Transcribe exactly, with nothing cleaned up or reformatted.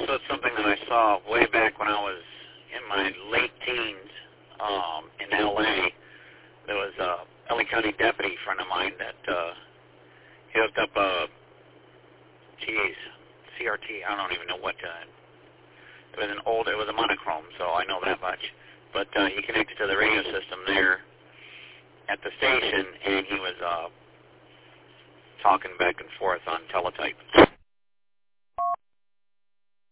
this was something that I saw way back when I was in my late teens um, in L A. There was a L A County deputy friend of mine that uh, he hooked up a, geez, C R T. I don't even know what. Uh, it was an old. It was a monochrome, so I know that much. But uh, he connected to the radio system there at the station, and he was uh, talking back and forth on teletype.